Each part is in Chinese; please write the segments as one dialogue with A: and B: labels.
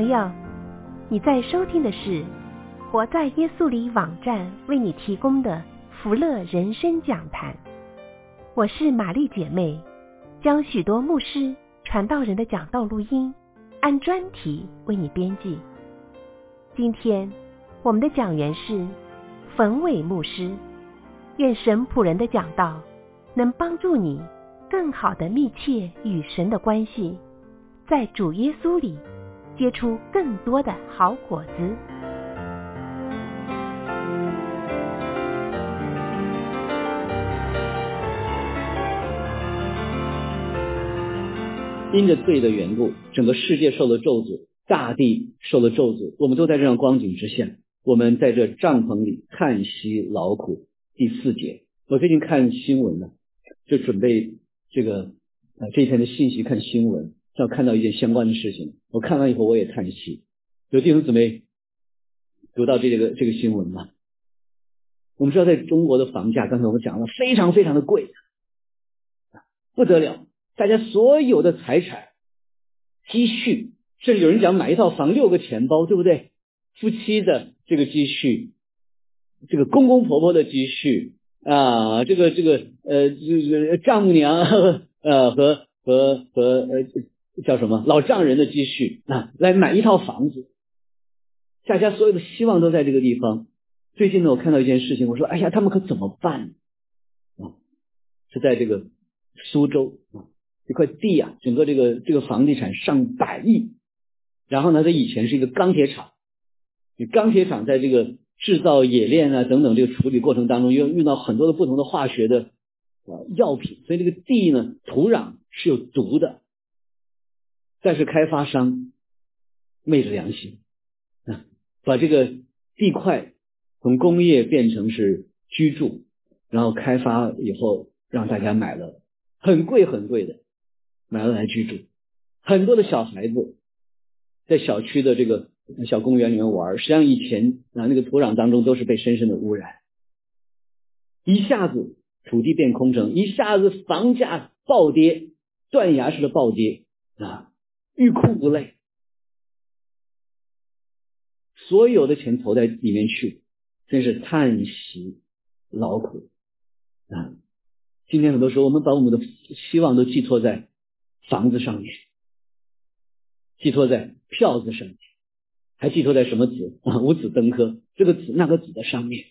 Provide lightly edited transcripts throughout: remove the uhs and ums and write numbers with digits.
A: 友，你在收听的是活在耶稣里网站为你提供的福乐人生讲坛。我是玛丽姐妹，将许多牧师传道人的讲道录音按专题为你编辑。今天我们的讲员是冯伟牧师，愿神仆人的讲道能帮助你更好的密切与神的关系，在主耶稣里结出更多的好果子。
B: 因着罪的缘故，整个世界受了咒诅，大地受了咒诅，我们都在这样光景之下，我们在这帐篷里叹息劳苦。第4节，我最近看新闻了，就准备这一天的信息看新闻，正好看到一件相关的事情，我看完以后我也叹息。有弟兄姊妹读到这个新闻吗？我们知道在中国的房价，刚才我们讲了非常非常的贵，不得了，大家所有的财产积蓄，甚至有人讲买一套房6个钱包，对不对？夫妻的这个积蓄，这个公公婆婆的积蓄啊，丈母娘和叫什么老丈人的积蓄啊，来买一套房子，大家所有的希望都在这个地方。最近呢，我看到一件事情，我说哎呀，他们可怎么办啊？是在这个苏州啊，这块地啊，整个这个房地产上百亿，然后呢，它以前是一个钢铁厂，钢铁厂在这个制造冶炼啊等等这个处理过程当中，又遇到很多的不同的化学的药品，所以这个地呢，土壤是有毒的，但是开发商昧着良心啊，把这个地块从工业变成是居住，然后开发以后让大家买了很贵很贵的，买了来居住。很多的小孩子在小区的这个小公园里面玩，实际上以前那个土壤当中都是被深深的污染，一下子土地变空城，一下子房价暴跌，断崖式的暴跌啊，欲哭无泪，所有的钱投在里面去，真是叹息劳苦啊！今天很多时候我们把我们的希望都寄托在房子上面，寄托在票子上面，还寄托在什么子啊？五子登科，这个子那个子的上面，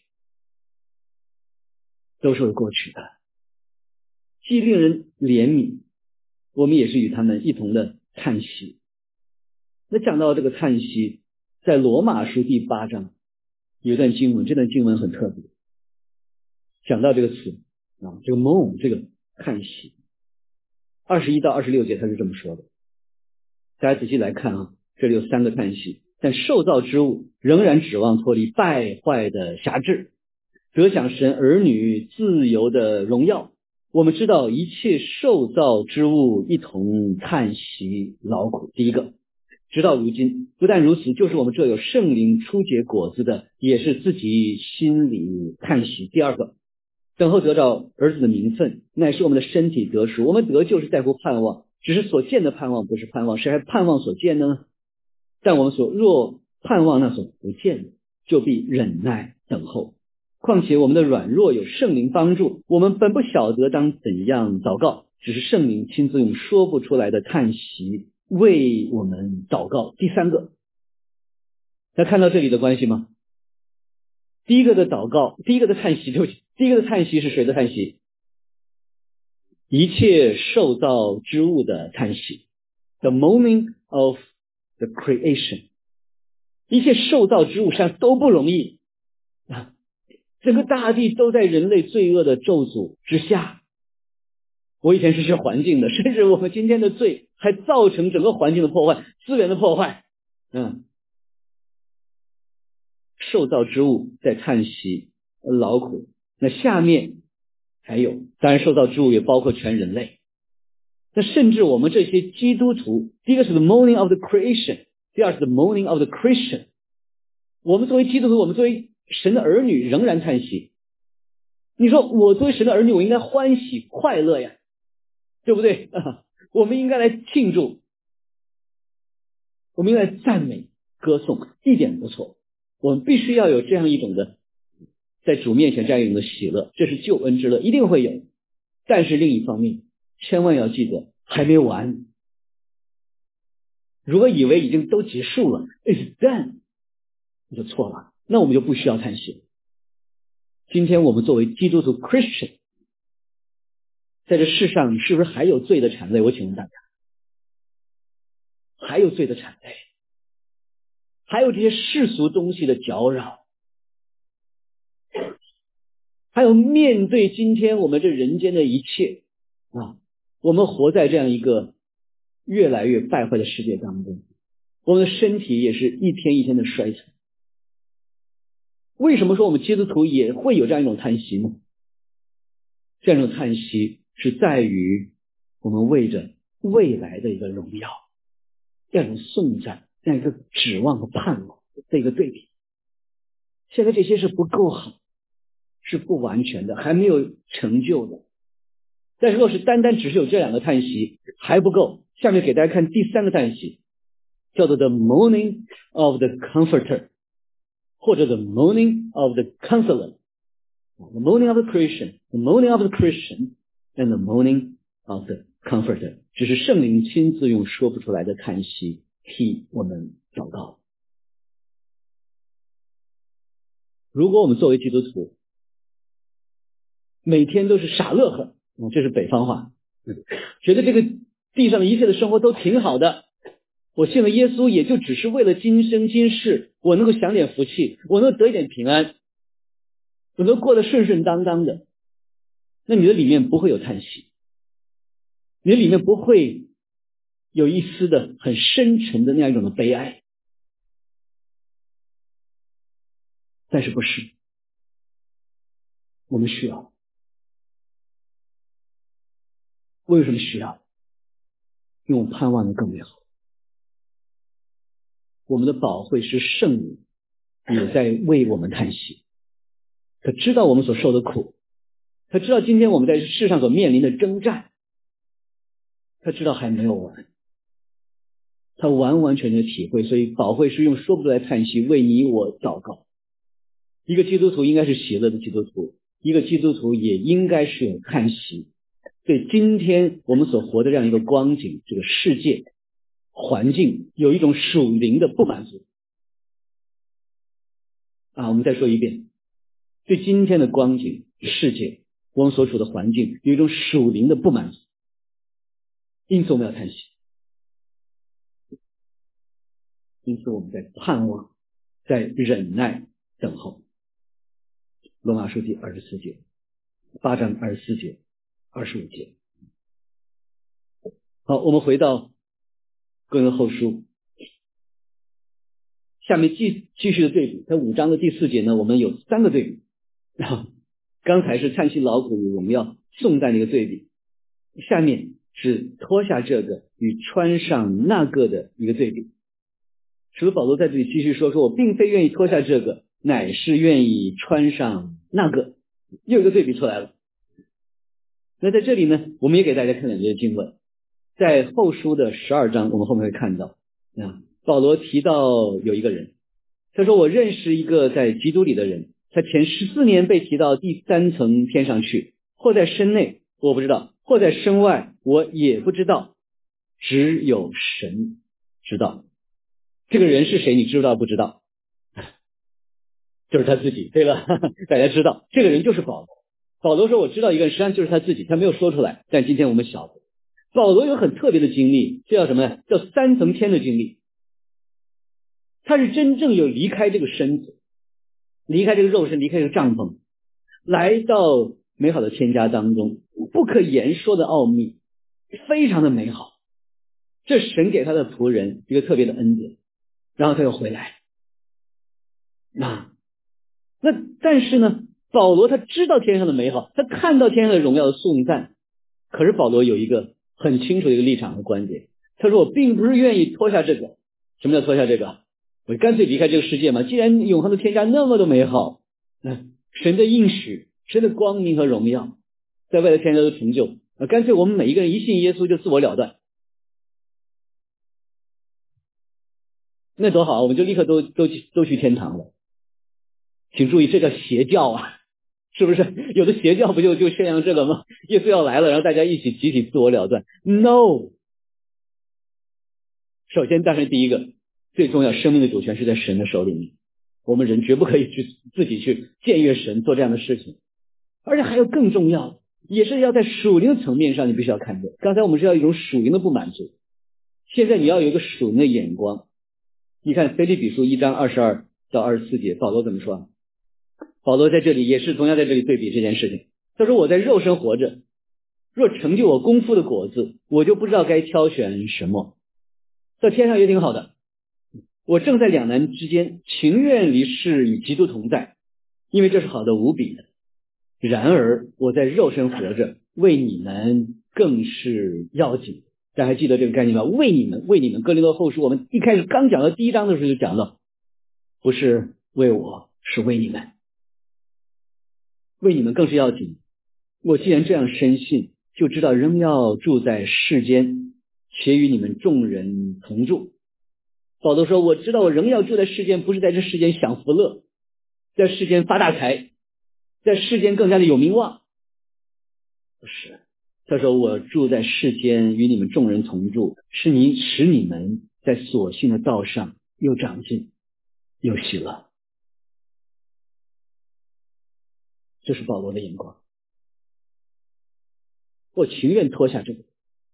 B: 都是会过去的。既令人怜悯，我们也是与他们一同的叹息。那讲到这个叹息，在罗马书第8章有一段经文，这段经文很特别，讲到这个词啊，这个 moan， 这个叹息，21到26节他是这么说的。大家仔细来看啊，这里有3个叹息。但受造之物仍然指望脱离败坏的辖制，得享神儿女自由的荣耀。我们知道一切受造之物一同叹息劳苦。第一个，直到如今，不但如此，就是我们这有圣灵初结果子的，也是自己心里叹息。第二个，等候得到儿子的名分，乃是我们的身体得赎。我们得救是在乎盼望，只是所见的盼望不是盼望，谁还盼望所见呢？但我们若盼望那所不见的，就必忍耐等候。况且我们的软弱有圣灵帮助，我们本不晓得当怎样祷告，只是圣灵亲自用说不出来的叹息为我们祷告。第3个，大家看到这里的关系吗？第一个的祷告，第一个的叹息，对不起，第一个的叹息是谁的叹息？一切受造之物的叹息。 The moaning of the creation， 一切受造之物上都不容易啊，整个大地都在人类罪恶的咒诅之下。我以前是学环境的，甚至我们今天的罪还造成整个环境的破坏，资源的破坏。受造之物在叹息劳苦。那下面还有，当然受造之物也包括全人类。那甚至我们这些基督徒，第一个是 the moaning of the creation， 第二是 the moaning of the Christian。 我们作为基督徒，我们作为神的儿女仍然叹息。你说我作为神的儿女，我应该欢喜快乐呀，对不对？我们应该来庆祝，我们应该来赞美。 歌颂，一点不错。我们必须要有这样一种的，在主面前这样一种的喜乐，这是救恩之乐，一定会有。但是另一方面，千万要记得还没完。如果以为已经都结束了 ，it's done， 你就错了，那我们就不需要叹息。今天我们作为基督徒 Christian， 在这世上是不是还有罪的缠累？我请问大家，还有罪的缠累，还有这些世俗东西的搅扰，还有面对今天我们这人间的一切啊，我们活在这样一个越来越败坏的世界当中，我们的身体也是一天一天的衰残。为什么说我们基督徒也会有这样一种叹息呢？这样一种叹息是在于我们为着未来的一个荣耀，这样一种颂赞，这样一个指望和盼望的一个对比。现在这些是不够好，是不完全的，还没有成就的。但是若是单单只是有这两个叹息还不够，下面给大家看第三个叹息，叫做 The Mourning of the Comforter， 或者 The Mourning of the Counselor。The mourning of the Christian, the mourning of the Christian, and the mourning of the Comforter， 只是圣灵亲自用说不出来的叹息替我们祷告。如果我们作为基督徒每天都是傻乐呵，这是北方话，觉得这个地上的一切的生活都挺好的，我信了耶稣也就只是为了今生今世我能够享点福气，我能够得一点平安，我能过得顺顺当当的，那你的里面不会有叹息，你的里面不会有一丝的很深沉的那样一种的悲哀。但是不是，我们需要。为什么需要？因为我们盼望的更美好。我们的保惠师圣灵也在为我们叹息，他知道我们所受的苦，他知道今天我们在世上所面临的征战，他知道还没有完，他完完全全的体会，所以保惠师用说不出来叹息为你我祷告。一个基督徒应该是喜乐的基督徒，一个基督徒也应该是有叹息，对今天我们所活的这样一个光景，这个世界环境有一种属灵的不满足啊！我们再说一遍，对今天的光景世界我们所处的环境有一种属灵的不满足，因此我们要叹息，因此我们在盼望，在忍耐等候。罗马书第24节，8章24节25节。好，我们回到哥林多后书，下面继续的对比，在5章的第4节呢，我们有3个对比。刚才是叹息劳苦与我们要颂赞的一个对比，下面是脱下这个与穿上那个的一个对比。使徒保罗在这里继续说我并非愿意脱下这个，乃是愿意穿上那个，又一个对比出来了。那在这里呢，我们也给大家看两节经文，在后书的12章，我们后面会看到保罗提到有一个人，他说我认识一个在基督里的人，他前14年被提到第3层天上去，或在身内我不知道，或在身外我也不知道，只有神知道。这个人是谁你知道不知道？就是他自己，对了，大家知道这个人就是保罗。保罗说我知道一个人，实际上就是他自己，他没有说出来，但今天我们晓得保罗有很特别的经历，这叫什么呀？叫3层天的经历。他是真正有离开这个身子，离开这个肉身，离开这个帐篷，来到美好的天家当中，不可言说的奥秘，非常的美好，这是神给他的仆人一个特别的恩典。然后他又回来，那但是呢，保罗他知道天上的美好，他看到天上的荣耀的颂赞，可是保罗有一个很清楚的一个立场和观点，他说我并不是愿意脱下这个。什么叫脱下这个？我干脆离开这个世界嘛，既然永恒的天家那么的美好，神的应许，神的光明和荣耀在未来天家的成就，干脆我们每一个人一信耶稣就自我了断。 那多好，我们就立刻都去天堂了。请注意，这叫邪教啊，是不是？有的邪教不就宣扬这个吗？耶稣要来了，然后大家一起集体自我了断。No， 首先，当然第一个最重要，生命的主权是在神的手里面，我们人绝不可以去自己去僭越神做这样的事情。而且还有更重要，也是要在属灵的层面上，你必须要看见。刚才我们是要一种属灵的不满足，现在你要有一个属灵的眼光。你看腓立比书1章22到24节，保罗怎么说？保罗在这里也是同样在这里对比这件事情。他说：“我在肉身活着，若成就我功夫的果子，我就不知道该挑选什么。在天上也挺好的，我正在两难之间，情愿离世与基督同在，因为这是好的无比的。然而我在肉身活着，为你们更是要紧。”大家还记得这个概念吗？为你们，为你们。哥林多后书我们一开始刚讲到第1章的时候就讲到，不是为我，是为你们，为你们更是要紧。我既然这样深信，就知道仍要住在世间，且与你们众人同住。保罗说，我知道我仍要住在世间，不是在这世间享福乐，在世间发大财，在世间更加的有名望，不是。他说，我住在世间，与你们众人同住，使你们在所信的道上又长进又喜乐。这是保罗的眼光。我情愿脱下这个。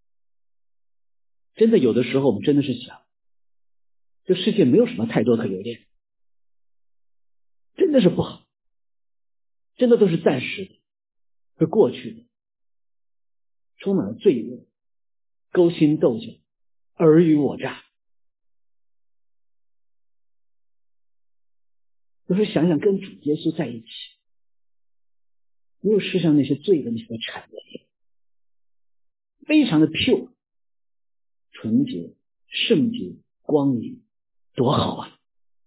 B: 真的有的时候我们真的是想，这世界没有什么太多可留恋，真的是不好，真的都是暂时的，是过去的，充满了罪恶，勾心斗角，尔虞我诈。有时候想想跟主耶稣在一起，没有世上那些罪的那些产业，非常的 pure， 纯洁、圣洁、光明，多好啊！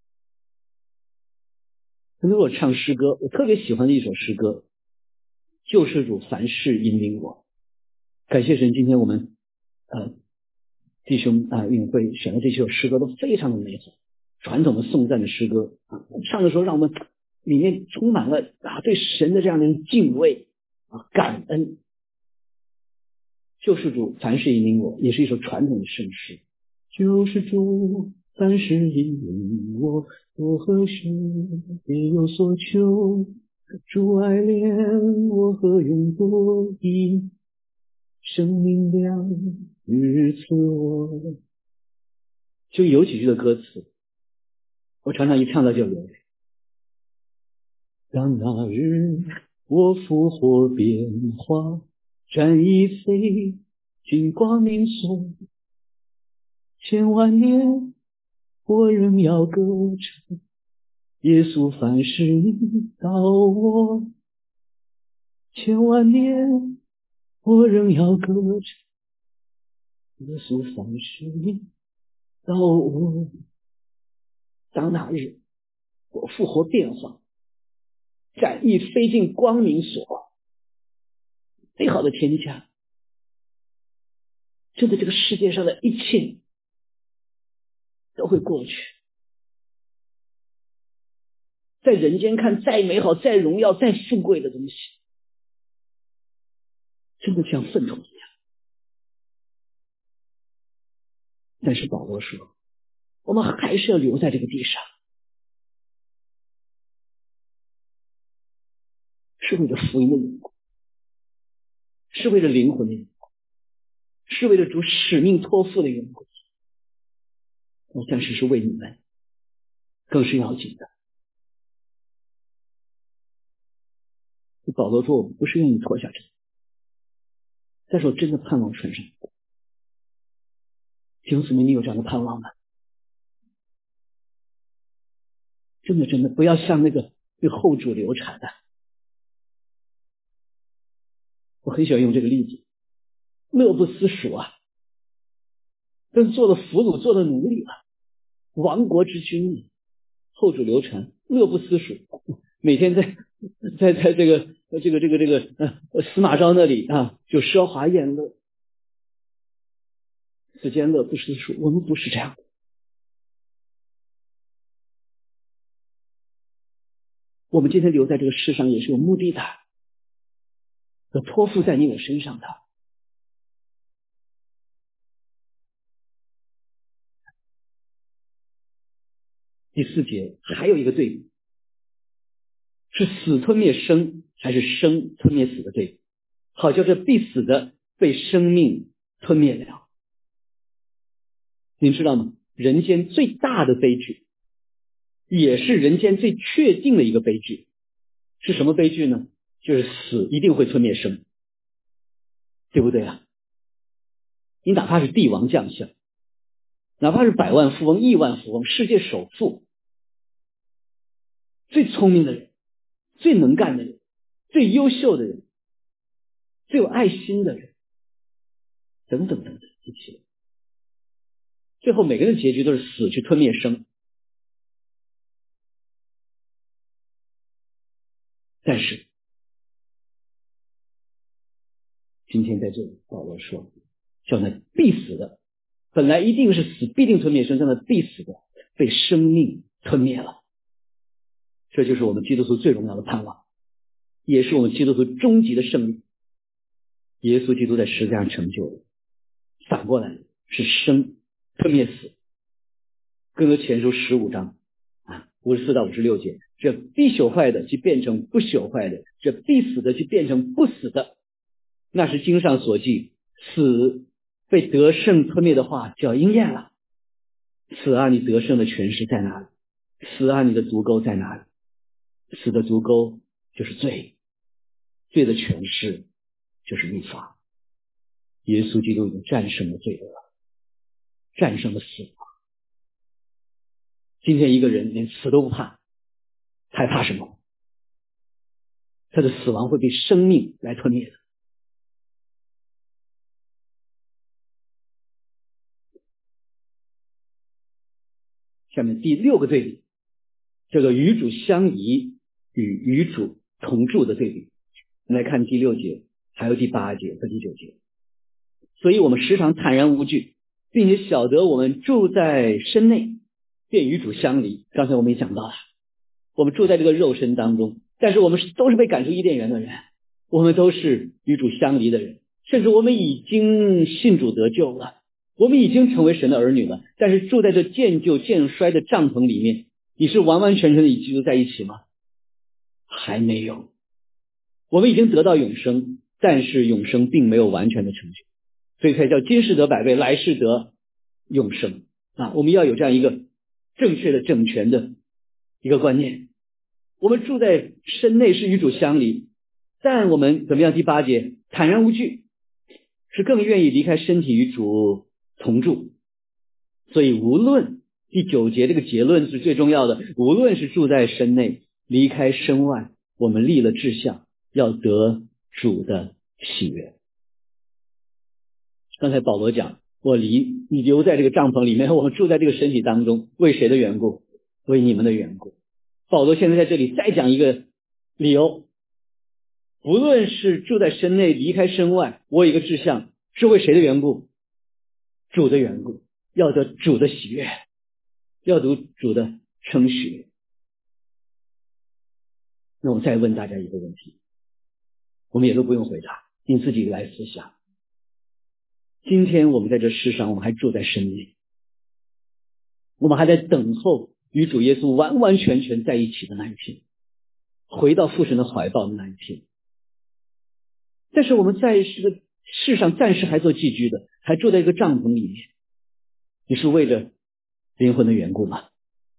B: 可能我唱诗歌，我特别喜欢的一首诗歌，救世主凡事引领我。感谢神，今天我们弟兄运会选的这首诗歌都非常的美好，传统的颂赞的诗歌唱的时候让我们里面充满了对神的这样的敬畏感恩。救世主凡事引领我也是一首传统的圣诗。救世主凡事引领我，我何时也有所求，主爱怜我何用多疑，生命亮日赐我。就有几句的歌词我常常一唱到就流泪。当那日我复活变化，战翼飞进光明所，千万年我仍要歌唱，耶稣凡事引导我，千万年我仍要歌唱，耶稣凡事引导我。当那日我复活变化，战翼飞进光明所，美好的天家。真的这个世界上的一切都会过去，在人间看再美好再荣耀再富贵的东西，真的像粪土一样。但是保罗说，我们还是要留在这个地上，是为了福音的缘故，是为了灵魂的缘故，是为了主使命托付的缘故。但是是为你们更是要紧的。保罗说，我不是愿意脱下这个，但是我真的盼望穿上。弟兄姊妹，你有这样的盼望吗？真的不要像那个后主流产的。我很喜欢用这个例子，乐不思蜀啊，跟做了俘虏做了奴隶了，亡国之君，后主流产，乐不思蜀，每天在这个司马昭那里就奢华宴乐，此间乐不思蜀。我们不是这样的， 我们今天留在这个世上也是有目的的，有托付在你我身上的。第4节还有一个对比，是死吞灭生还是生吞灭死的对比，好叫这必死的被生命吞灭了。您知道吗？人间最大的悲剧，也是人间最确定的一个悲剧，是什么悲剧呢？就是死一定会吞灭生，对不对啊？你哪怕是帝王将相，哪怕是百万富翁、亿万富翁、世界首富，最聪明的人、最能干的人、最优秀的人、最有爱心的人，等等等等一起，最后每个人的结局都是死去吞灭生。但是今天在这里保罗说，叫那必死的，本来一定是死必定吞灭生，叫那必死的被生命吞灭了。这就是我们基督徒最荣耀的盼望，也是我们基督徒终极的胜利。耶稣基督在十字架上成就的，反过来是生吞灭死。哥林多前书15章54到56节，这必朽坏的就变成不朽坏的，这必死的就变成不死的。那是经上所记，死被得胜吞灭的话就要应验了。死啊，你得胜的权势在哪里？死啊，你的足钩在哪里？死的足钩就是罪，罪的权势就是律法。耶稣基督已经战胜了罪恶，战胜了死亡。今天一个人连死都不怕，他还怕什么？他的死亡会被生命来吞灭的。下面第6个对比，这个与主相宜与与主同住的对比。我们来看第6节，还有第8节和第9节。所以我们时常坦然无惧，并且晓得我们住在身内，便与主相离。刚才我们也讲到了，我们住在这个肉身当中，但是我们都是被赶出伊甸园的人，我们都是与主相离的人，甚至我们已经信主得救了，我们已经成为神的儿女了，但是住在这渐旧渐衰的帐篷里面，你是完完全全的与基督在一起吗？还没有。我们已经得到永生，但是永生并没有完全的成就，所以才叫今世得百倍，来世得永生我们要有这样一个正确的整全的一个观念。我们住在身内是与主相离，但我们怎么样？第8节坦然无惧，是更愿意离开身体与主同住。所以无论第9节这个结论是最重要的，无论是住在身内离开身外，我们立了志向，要得主的喜悦。刚才保罗讲，你留在这个帐篷里面，我们住在这个身体当中，为谁的缘故？为你们的缘故。保罗现在在这里再讲一个理由，无论是住在身内离开身外，我有一个志向，是为谁的缘故？主的缘故，要得主的喜悦，要得主的称许。那我再问大家一个问题，我们也都不用回答，你自己来思想。今天我们在这世上，我们还住在身内，我们还在等候与主耶稣完完全全在一起的那一天，回到父神的怀抱的那一天。但是我们在这个世上暂时还做寄居的，还住在一个帐篷里面，你是为着灵魂的缘故吗？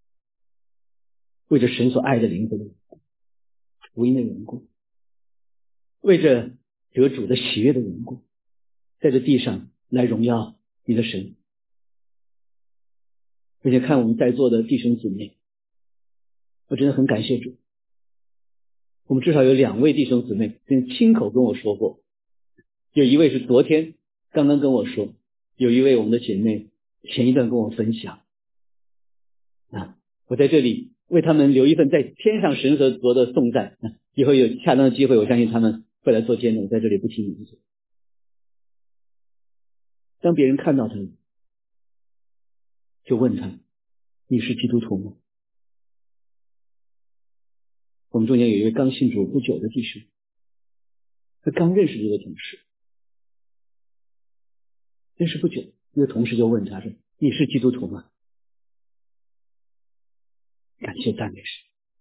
B: 为着神所爱的灵魂的缘故，福音的缘故，为着得主的喜悦的缘故，在这地上来荣耀你的神。而且看我们在座的弟兄姊妹，我真的很感谢主，我们至少有2位弟兄姊妹亲口跟我说过，有一位是昨天刚刚跟我说，有一位我们的姐妹前一段跟我分享我在这里为他们留一份在天上神所得的颂赞以后有恰当的机会，我相信他们会来做见证，在这里不提名字。当别人看到他们，就问他，你是基督徒吗？ 我们中间有一位刚信主不久的弟兄，他刚认识这个同事，认识不久，那个同事就问他说：“你是基督徒吗？”感谢赞美神。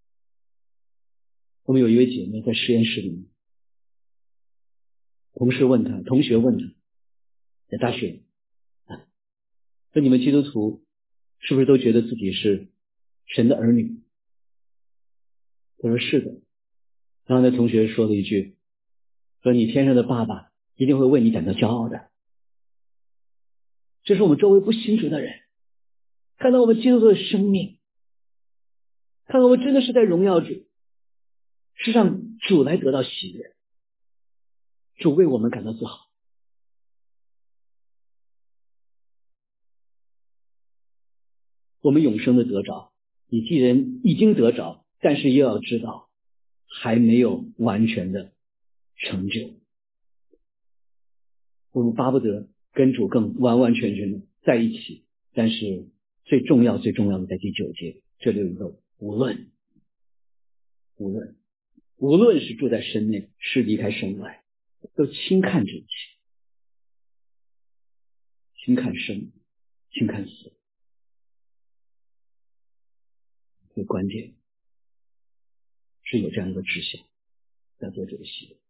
B: 我们有一位姐妹在实验室里面，同学问他，在大学说你们基督徒是不是都觉得自己是神的儿女？他说是的。然后那同学说了一句，说你天上的爸爸一定会为你感到骄傲的。这是我们周围不信主的人看到我们基督徒的生命，看到我们真的是在荣耀主，是让主来得到喜悦，主为我们感到自豪。我们永生的得着，你既然已经得着，但是又要知道还没有完全的成就。我们巴不得跟主更完完全全的在一起，但是最重要的在第9节，这里有一个无论是住在身内是离开身外，都轻看这一切，轻看生，轻看死。最关键是有这样一个志向，要做这个喜悦。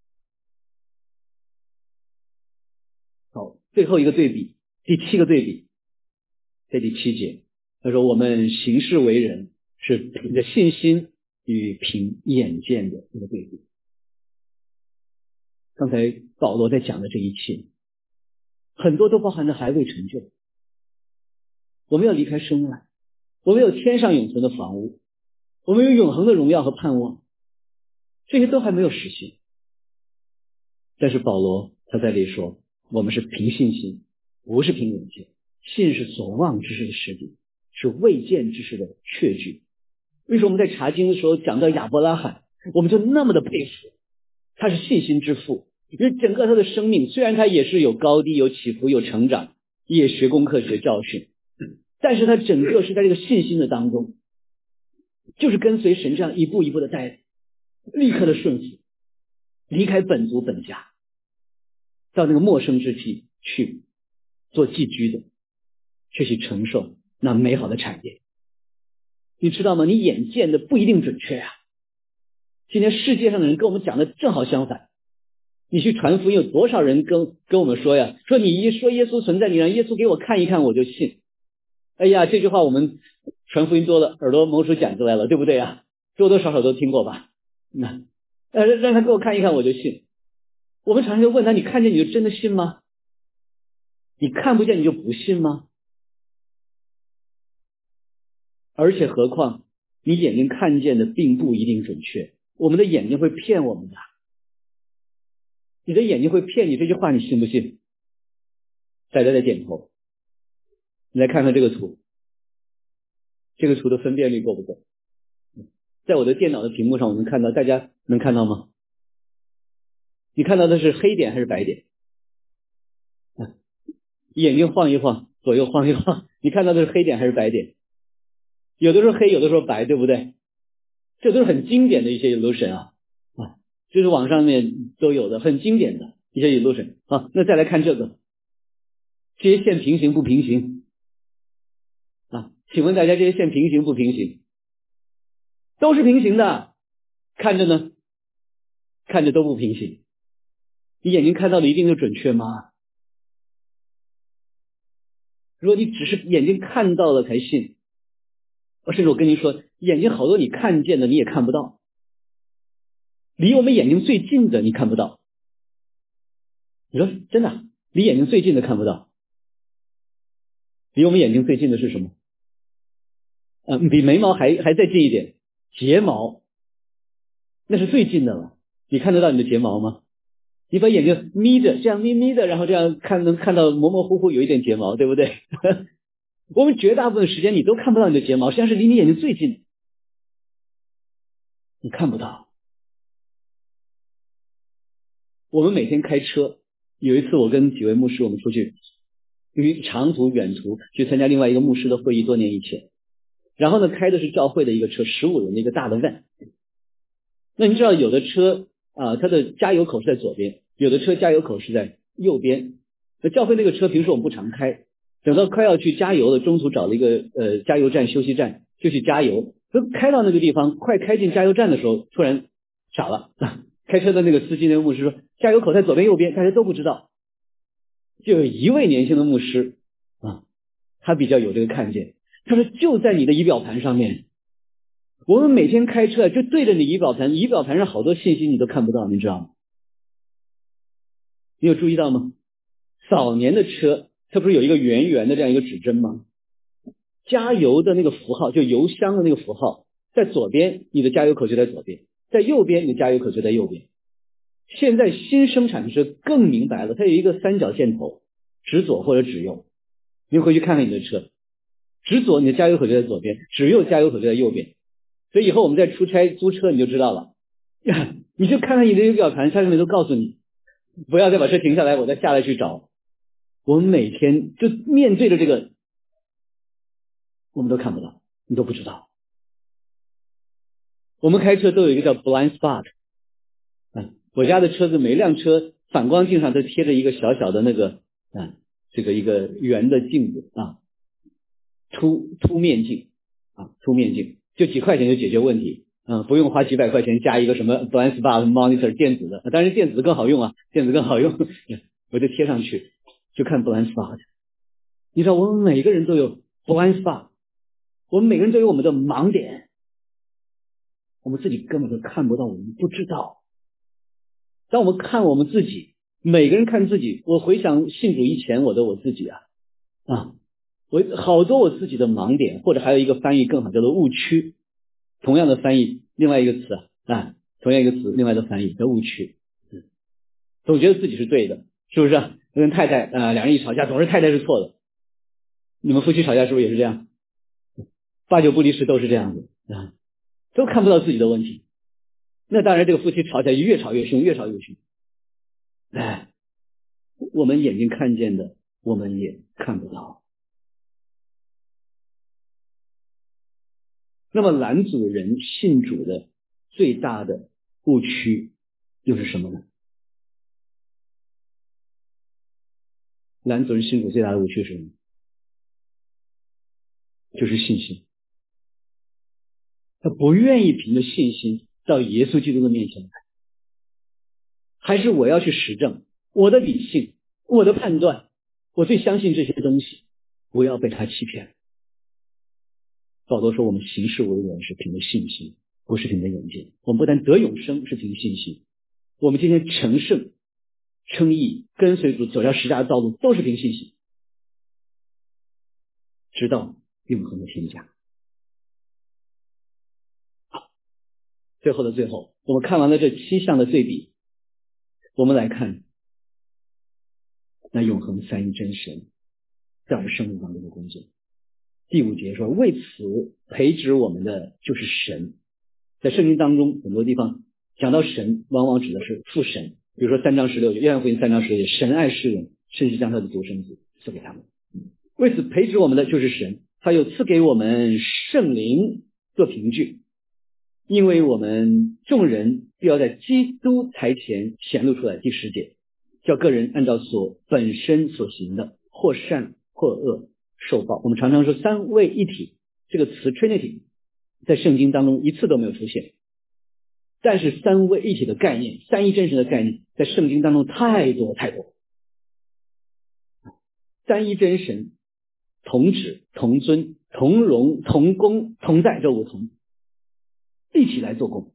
B: 好，最后一个对比，第7个对比，在第7节，他说我们行事为人是凭着信心与凭眼见的一个对比。刚才保罗在讲的这一切，很多都包含着还未成就。我们要离开身外，我们有天上永存的房屋，我们有永恒的荣耀和盼望，这些都还没有实现。但是保罗他在这里说，我们是凭信心，不是凭眼见。信是所望之事的实底，是未见之事的确据。为什么我们在查经的时候讲到亚伯拉罕，我们就那么的佩服？他是信心之父，因为整个他的生命虽然他也是有高低有起伏有成长，也学功课学教训，但是他整个是在这个信心的当中，就是跟随神这样一步一步的带领，立刻的顺服，离开本族本家，到那个陌生之地去做寄居的，去承受那美好的产业。你知道吗？你眼见的不一定准确啊。今天世界上的人跟我们讲的正好相反。你去传福音，有多少人跟我们说呀？说你一说耶稣存在，你让耶稣给我看一看我就信。哎呀，这句话我们传福音多了，耳朵蒙出茧子来了，对不对啊？多多少少都听过吧？让他给我看一看我就信。我们常常就问他，你看见你就真的信吗？你看不见你就不信吗？而且何况你眼睛看见的并不一定准确，我们的眼睛会骗我们的。你的眼睛会骗你，这句话你信不信？大家在点头。你来看看这个图，这个图的分辨率够不够？在我的电脑的屏幕上我能看到，大家能看到吗？你看到的是黑点还是白点？眼睛晃一晃，左右晃一晃，你看到的是黑点还是白点？有的时候黑，有的时候白，对不对？这都是很经典的一些 illusion 啊，就是网上面都有的很经典的一些 illusion 啊。那再来看这个，这些线平行不平行啊？请问大家这些线平行不平行？都是平行的，看着呢，看着都不平行。你眼睛看到的一定就准确吗？如果你只是眼睛看到了才信，甚至我跟您说，眼睛好多你看见的你也看不到，离我们眼睛最近的你看不到。你说真的，离眼睛最近的看不到，离我们眼睛最近的是什么？比眉毛还再近一点，睫毛，那是最近的了。你看得到你的睫毛吗？你把眼睛眯着，这样眯的，然后这样能看到模模糊糊有一点睫毛，对不对？我们绝大部分时间你都看不到你的睫毛，实际上是离你眼睛最近的，你看不到。我们每天开车，有一次我跟几位牧师我们出去长途远途去参加另外一个牧师的会议，多年以前，然后呢开的是教会的一个车，15人的一个大的van， 那你知道有的车它的加油口是在左边，有的车加油口是在右边。那教会那个车平时我们不常开，等到快要去加油了，中途找了一个加油站休息站就去加油。开到那个地方，快开进加油站的时候，突然傻了。开车的那个司机那个牧师说，加油口在左边右边，大家都不知道。就有一位年轻的牧师他比较有这个看见，他说就在你的仪表盘上面。我们每天开车就对着你仪表盘，仪表盘上好多信息你都看不到，你知道吗？你有注意到吗？早年的车它不是有一个圆圆的这样一个指针吗？加油的那个符号，就油箱的那个符号在左边，你的加油口就在左边，在右边你的加油口就在右边。现在新生产的车更明白了，它有一个三角箭头，指左或者指右。你回去看看你的车，指左你的加油口就在左边，指右加油口就在右边。所以以后我们在出差租车你就知道了，你就看看你的仪表盘上面都告诉你，不要再把车停下来，我再下来去找。我们每天就面对着这个，我们都看不到，你都不知道。我们开车都有一个叫 blind spot，我家的车子每辆车反光镜上都贴着一个小小的那个这个一个圆的镜子凸面镜凸面镜，就几块钱就解决问题不用花几百块钱加一个什么 blind spot monitor 电子的，当然电子更好用电子更好用我就贴上去就看 blind spot。 你知道我们每个人都有 blind spot， 我们每个人都有我们的盲点，我们自己根本都看不到，我们不知道。当我们看我们自己，每个人看自己，我回想信主以前我自己我好多我自己的盲点，或者还有一个翻译更好叫做误区，同样的翻译另外一个词同样一个词另外的翻译叫误区。总觉得自己是对的，是不是跟太太两人一吵架总是太太是错的。你们夫妻吵架是不是也是这样？八九不离十都是这样子都看不到自己的问题。那当然这个夫妻吵起来越吵越凶，越吵越凶。我们眼睛看见的我们也看不到。那么兰族人信主的最大的误区又是什么呢？兰族人信主最大的误区是什么？就是信心。他不愿意凭着信心到耶稣基督的面前来，还是我要去实证我的理性，我的判断，我最相信这些东西，不要被他欺骗。保罗说我们行事为人是凭着信心，不是凭着眼见。我们不但得永生是凭着信心，我们今天成圣称义跟随主走下十字架的道路都是凭信心，直到永恒的天家。最后的最后，我们看完了这7项的对比，我们来看那永恒三一真神在我们生命当中的工作。第5节说为此培植我们的就是神。在圣经当中很多地方讲到神往往指的是父神，比如说3章16节，约翰福音3章16节，神爱世人，甚至将他的独生子赐给他们。为此培植我们的就是神，他又赐给我们圣灵做凭据，因为我们众人必要在基督台前显露出来。第10节，叫个人按照本身所行的，或善或恶受报。我们常常说三位一体这个词 Trinity 在圣经当中一次都没有出现，但是三位一体的概念，三一真神的概念在圣经当中太多太多。三一真神同指同尊同荣同工同在，这5同一起来做工。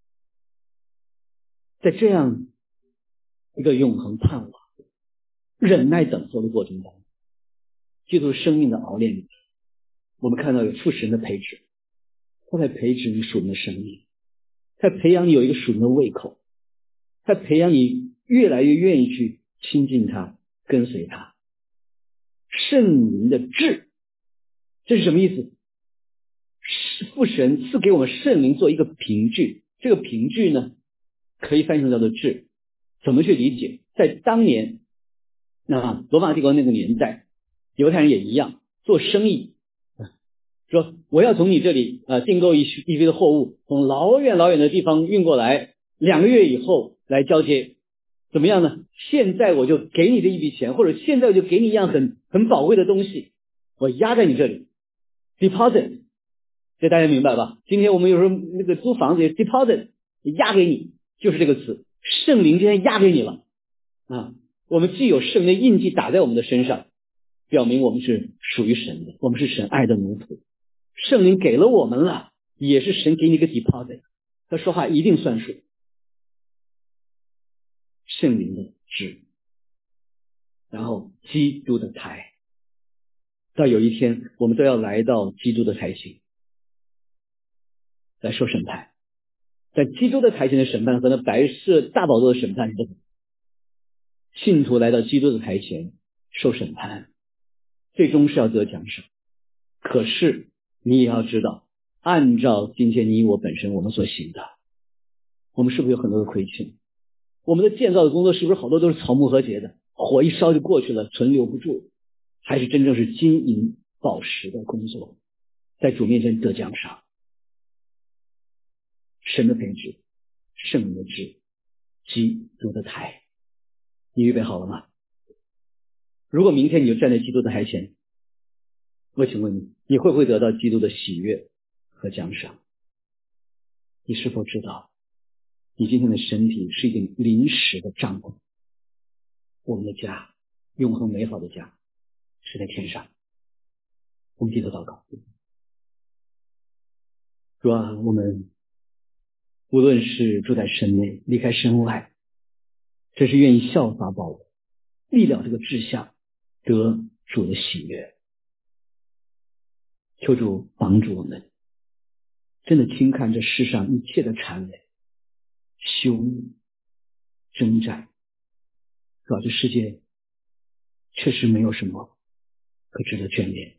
B: 在这样一个永恒盼望忍耐等候的过程当中，基督生命的熬炼里，我们看到有父神的培植，他在培植你属灵的生命，他培养你有一个属灵的胃口，他培养你越来越愿意去亲近他跟随他。圣灵的智，这是什么意思？父神赐给我们圣灵做一个凭据，这个凭据呢可以翻译成叫做智。怎么去理解？在当年罗马帝国那个年代，犹太人也一样，做生意说我要从你这里订购一批的货物，从老远老远的地方运过来，2个月以后来交接，怎么样呢？现在我就给你这一笔钱，或者现在我就给你一样很宝贵的东西，我压在你这里 deposit， 这大家明白吧？今天我们有时候那个租房子 deposit 压给你，就是这个词，圣灵今天压给你了啊！我们既有圣灵的印记打在我们的身上，表明我们是属于神的，我们是神爱的奴仆。圣灵给了我们了，也是神给你个 deposit， 他说话一定算数。圣灵的旨，然后基督的台，到有一天我们都要来到基督的台前来受审判。在基督的台前的审判和那白色大宝座的审判里，信徒来到基督的台前受审判，最终是要得奖赏。可是你也要知道，按照今天你我本身我们所行的，我们是不是有很多的亏欠？我们的建造的工作是不是好多都是草木和秸的，火一烧就过去了，存留不住？还是真正是金银宝石的工作，在主面前得奖赏？神的培植，圣灵的旨，基督的台，你预备好了吗？如果明天你就站在基督的台前，我请问你，你会不会得到基督的喜悦和奖赏？你是否知道你今天的身体是一顶临时的帐篷？我们的家，永恒美好的家是在天上。我们低头祷告。主啊，我们无论是住在身内离开身外，这是愿意效法保罗，立了这个志向，得主的喜悦。求主帮助我们，真的轻看这世上一切的谄媚、羞辱、征战。主啊，这世界确实没有什么可值得眷恋。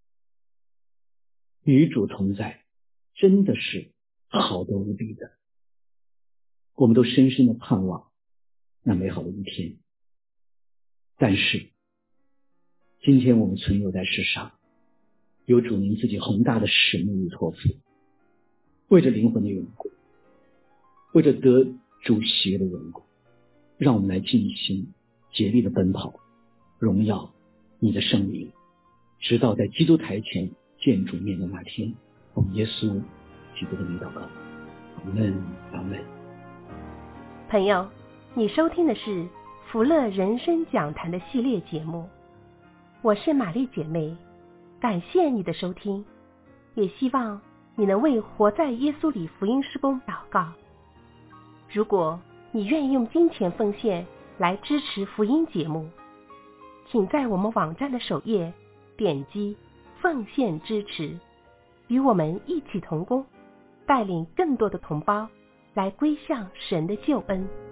B: 与主同在真的是好得无比的，我们都深深的盼望那美好的一天。但是今天我们存留在世上，有主您自己宏大的使命与托付，为着灵魂的缘故，为着得主喜悦的缘故，让我们来尽心竭力的奔跑，荣耀你的圣名，直到在基督台前见主面的那天。奉耶稣基督的名祷告，阿们，阿们。
A: 朋友，你收听的是福乐人生讲坛的系列节目，我是玛丽姐妹，感谢你的收听，也希望你能为活在耶稣里福音事工祷告。如果你愿意用金钱奉献来支持福音节目，请在我们网站的首页点击奉献支持，与我们一起同工，带领更多的同胞来归向神的救恩。